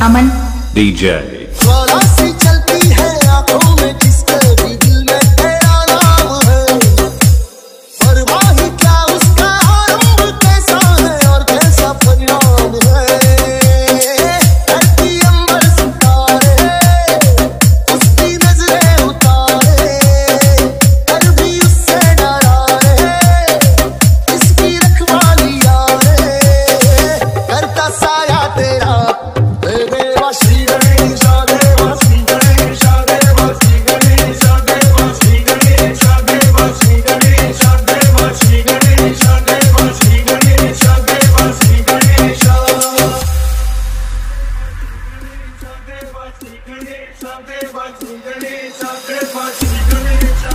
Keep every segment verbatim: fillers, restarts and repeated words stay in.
अमन DJ. चलती है आंखों में जिसके भी दिल में तेरा नाम है, और वही क्या उसका रंग कैसा है और कैसा परिणाम है। धरती अंबर सितारे उसकी नजरें उतारे, कर भी उससे डरा रे इसकी रखवाली यारे, करता साया तेरा देवा श्री गणेश देवा श्री गणेश देवा श्री गणेश देवा श्री गणेश देवा श्री गणेश देवा श्री गणेश देवा श्री गणेश देवा श्री गणेश देवा श्री गणेश देवा श्री गणेश देवा श्री गणेश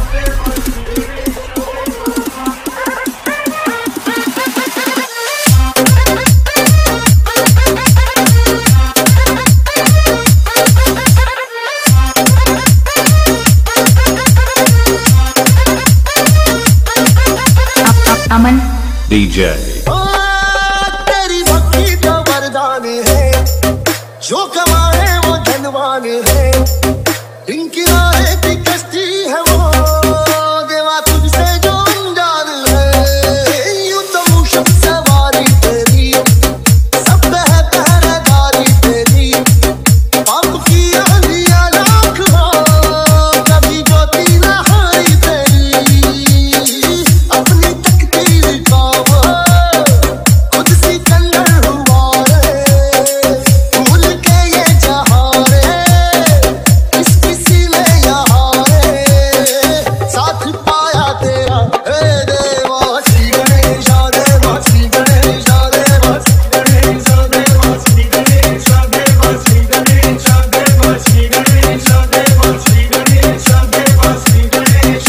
अमन डीजे। तेरी भक्ति तो वरदान है, जो कमाए वो धनवान है, इनकी राहें की कश्ती है वो देवा तुझसे जो अनजान है। यूं तो मूषक सवारी तेरी सब पे है पहरेदारी तेरी, पाप की आंधियां लाख हो कभी ज्योति न हारी तेरी, अपनी तकदीर का वो खुद सिकंदर हुआ रे, भूल के ये जहां रे किस किसी ने यहाँ रे साथ पाया तेरा। हे देवा श्री गणेश देवा श्री गणेश देवा श्री गणेश देवा श्री गणेश देवा श्री गणेश देवा श्री गणेश देवा श्री गणेश देवा श्री गणेश देवा श्री गणेश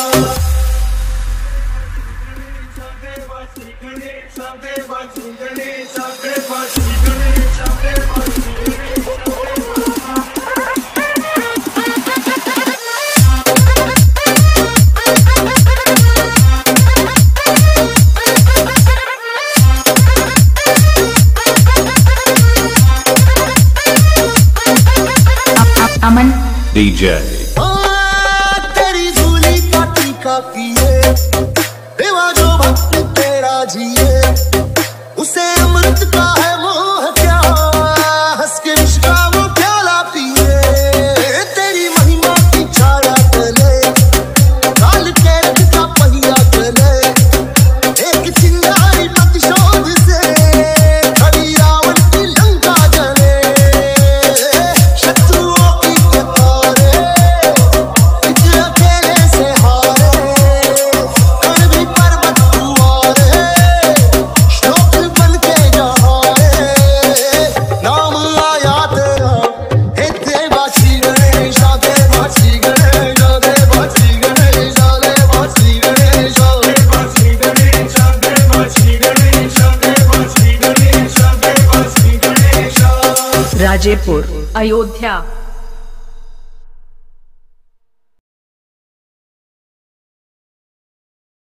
देवा श्री गणेश देवा श्री गणेश देवा अमन डीजे। तेरी धूली का टीका किए देवा जो भक्त तेरा जिए, उसे अमृत का है मोह क्या, हंस के विष का वो प्याला पिए। तेरी महिमा की छाया चले काल के रथ का पहिया चले, एक चिंगारी प्रतिशोध से खड़ी रावण की लंका जले, शत्रुओं की कतारे इस अकेले से हारे, कर भी पर्वत कुंवारे श्लोक बन के जहाँ रे नाम आया तेरा। हे देवा श्री गणेश देवा श्री गणेश देवा श्री गणेश देवा श्री गणेश देवा श्री गणेश देवा श्री गणेश देवा श्री गणेश देवा श्री गणेश। राजेपुर अयोध्या।